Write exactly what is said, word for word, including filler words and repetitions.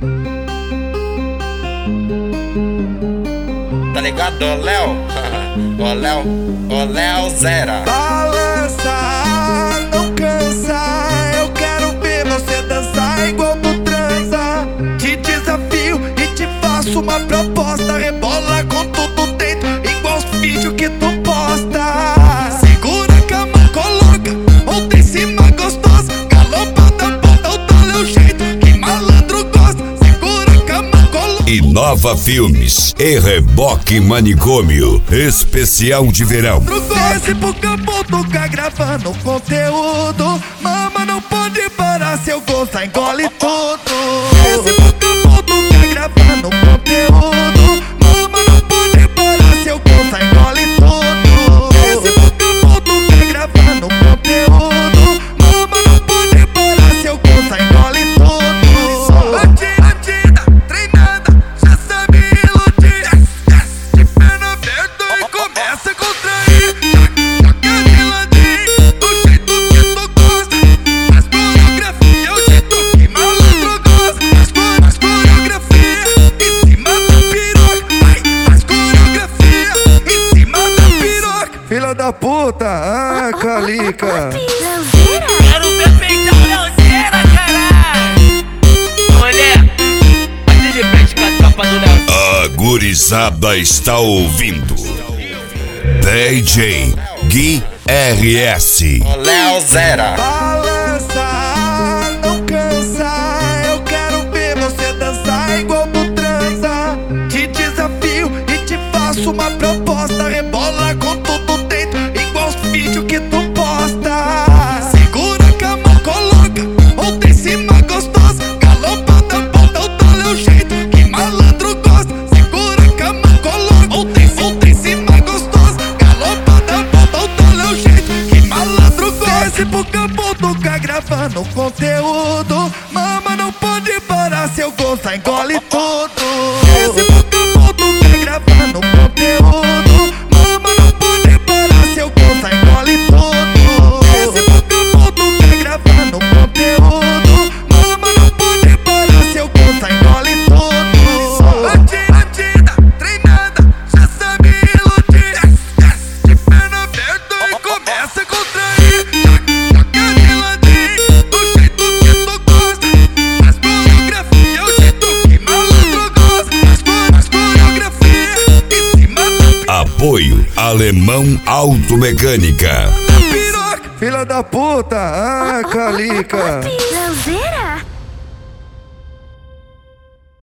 Tá ligado, ô Léo? Ô Léo, ô Léo Zera. Balança, não cansa. Eu quero ver você dançar igual tu transa. Te desafio e te faço uma proposta. Rebola com tudo dentro, igual os vídeos que tu posta. Segura a cama, coloca outra em cima gostosa. Galopada, bota o tal é o jeito que malandro gosta. Segura a cama, coloca. Inova Filmes e Reboque Manicômio, especial de verão. Desce pro campo, toca gravando conteúdo. Mama, não pode parar, se eu gostar engole tudo. Desce pro campo, toca gravando conteúdo. Mama, não pode parar, se eu gostar engole tudo. Desce pro campo, toca gravando conteúdo. Mama, não pode parar, se eu gostar engole tudo. Bandida, bandida, treinada, já sabe iludir. De perna aberta e começa a contrair. Joga de ladinho, do jeito que tu gosta. As coreografia é o jeito que malandro gosta. As, co as coreografia em cima da piroca. Ai, as coreografia em cima da piroca. Filha da puta, ah, Calica. Quero ver peitão Leozeira, caralho. Mulher, bate de frente com a capa do Léo. A gurizada está ouvindo D J Gui R S. Ô Léo Zera. Balança, não cansa. Eu quero ver você dançar igual tu transa. Te desafio e te faço uma proposta. Rebola com tudo dentro, igual os vídeos que tu posta. Segura a cama, coloca outra em cima gostosa. Galopada, bota o tal é o jeito que malandro gosta. Segura a cama, coloca outra em, outra em cima gostosa. Galopada, bota o tal é o jeito que malandro gosta. Desce pro campo, toca gravando conteúdo. Mama, não pode parar, se eu gostar engole tudo. Desce pro campo, toca gravando conteúdo. Mama, não pode parar, se eu gostar engole tudo. Desce pro campo, toca gravando conteúdo. Mama, não pode parar, se eu gostar engole tudo. Bandida, bandida, treinada, já sabe iludir. De perna aberta e começa a contrair. Joga de ladinho, do jeito que tu gosta. As coreografia é o jeito que malandro gosta. As, co as coreografia em cima da Apoio Alemão Automecânica. piroca. Filha da puta, ah, Calica. Leozeira.